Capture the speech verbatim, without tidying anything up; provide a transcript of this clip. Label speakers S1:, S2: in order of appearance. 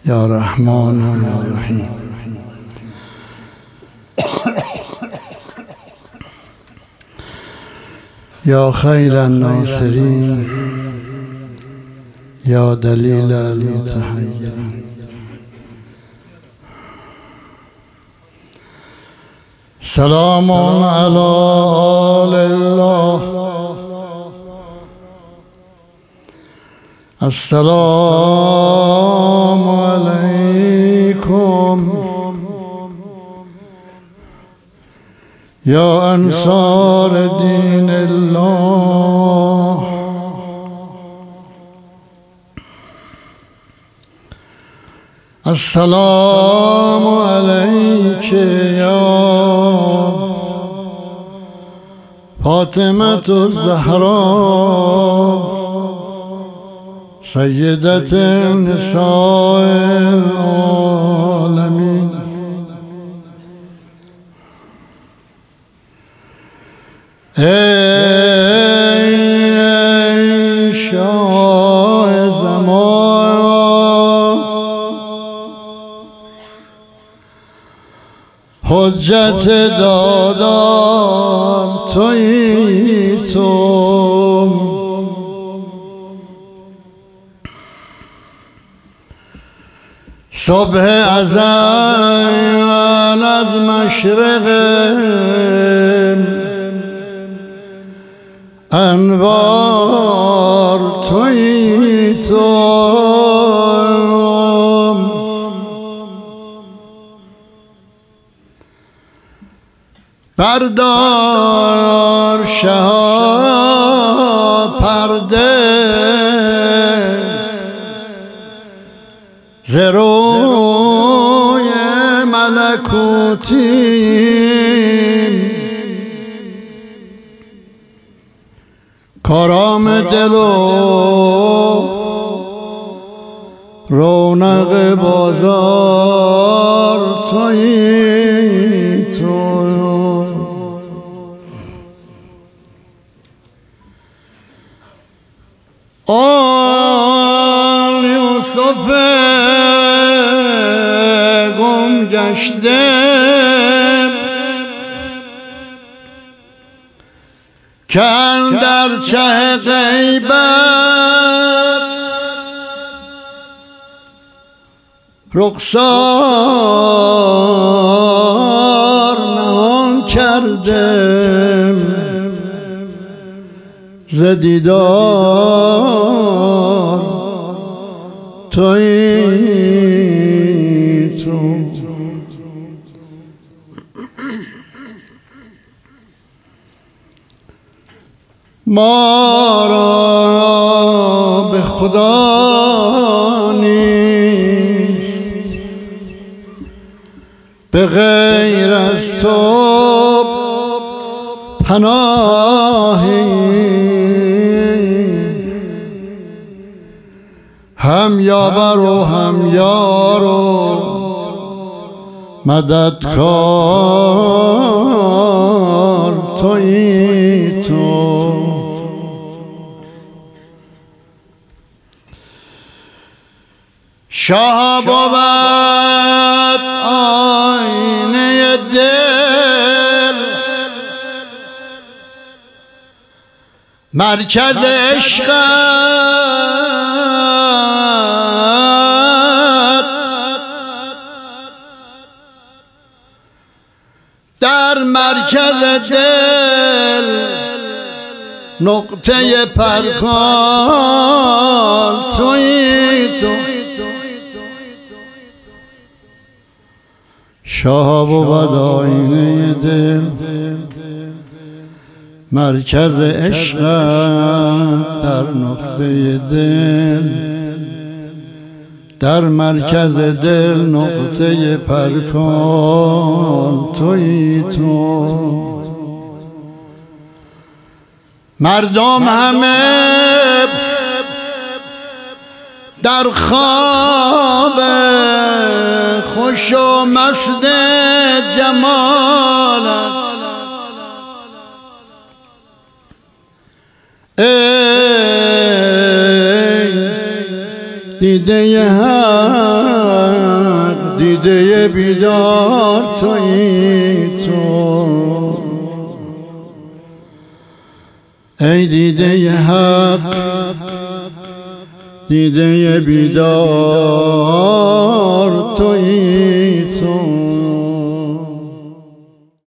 S1: یا رحمان و یا رحیم. یا خیر الناصرین یا دلیل المتحیرین. سلام علی آل الله. السلام علیکم یا انصار دین الله. السلام علیک یا فاطمة الزهرا سیدت نساء العالمین. ای شاه زمان، حجت دادم تویی تو. صبح ازل از مشرق انوار تویی تو. بردار شها پرده ز روی ملکوتیم. کارام دل و رونق بازار تویی تو. آن یوسف گم گشته که اندر چه غیبت رخسار نهان کرده ز دیدار تویی تو. ما را به خدا نیست به غیر از تو پناهی. هم یاور و هم یار و مددکار تویی تو. شاه بود آینه دل مرکز عشقت در مرکز دل نقطه پرکار تویی تو. شاه بود آینه دل مرکز عشق در نقطه دل در مرکز دل نقطه پرکار تویی تو. مردم همه در خواب خوش و مست جمالت ای دیده هم دیده بیدار تویی تو، ای دیده حق دیده بیدار تویی